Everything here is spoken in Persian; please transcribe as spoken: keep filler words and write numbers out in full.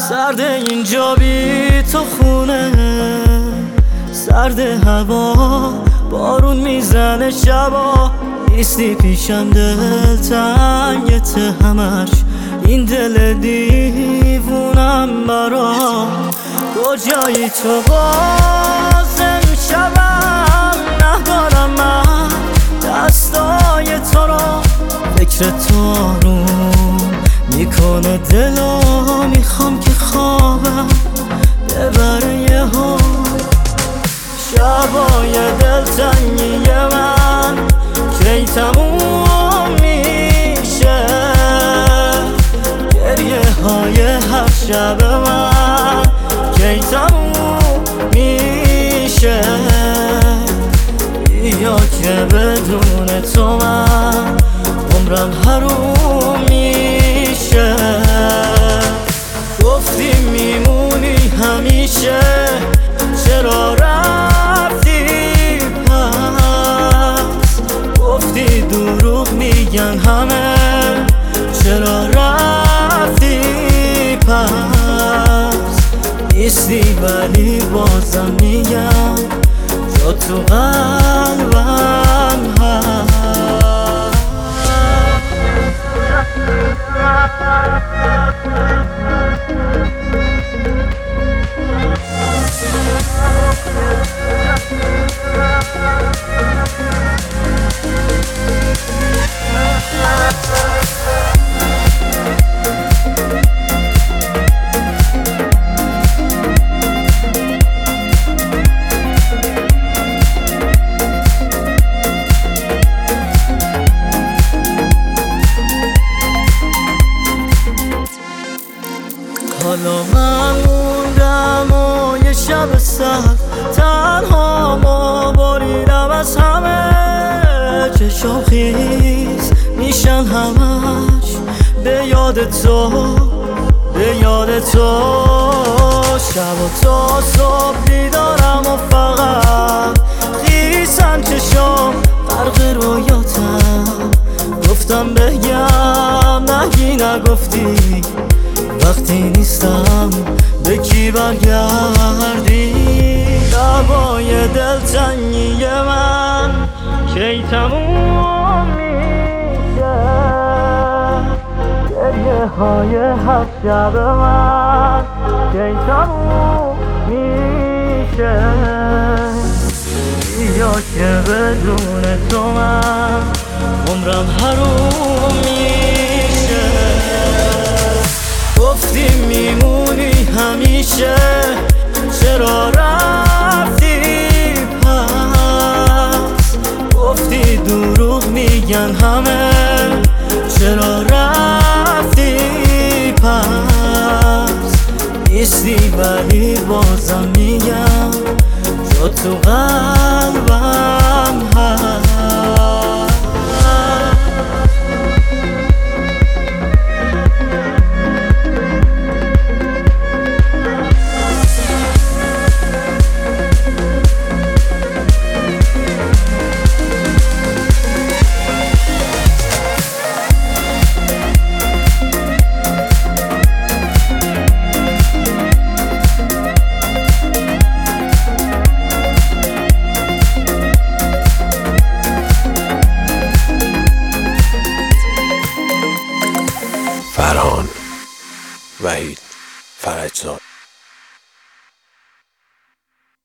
سرد اینجا بی تو خونه، سرد هوا، بارون میزنه شبا، نیستی پیشم دلتنگت همش، این دل دیوونم برا کجایی تو باز امشبم، ندارم من دستای تو را، فکر تو آروم میکنه دلو، میخوام که خوابم ببره یه ها، شبای دلتنگی من کی تموم میشه، گریه های هر شب من کی تموم میشه، یا که بدون تو من عمرم حروم میشه. گفتی میمونی همیشه، چرا رفتی پس؟ گفتی دروغ میگن همه، چرا رفتی پس؟ نیستی ولی بازم میگم جا تو قلبم هست. حالا من موندم و یه شب سر تنها ما بریدم از همه، چشم خیز میشن همش به یاد تو، به یاد تو، شب و تا صبح بیدارم و فقط خیسن چشم غرق رویاتم، گفتم بگم نگی نگفتی، وقتی نیستم به کی برگردی، دعوای دلتنگی من کی تموم میشه، گریه های هر شب من کی تموم میشه، یا که بدون تو من عمرم حروم میشه. گفتی میمونی همیشه، چرا رفتی پس؟ گفتی دروغ میگن همه، چرا رفتی پس؟ نیستی ولی بازم میگم جا تو قلبم هست. فرهان وحید فرجزاد.